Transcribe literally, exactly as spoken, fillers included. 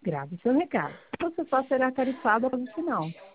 Grave seu recado. Você só será tarifado no final.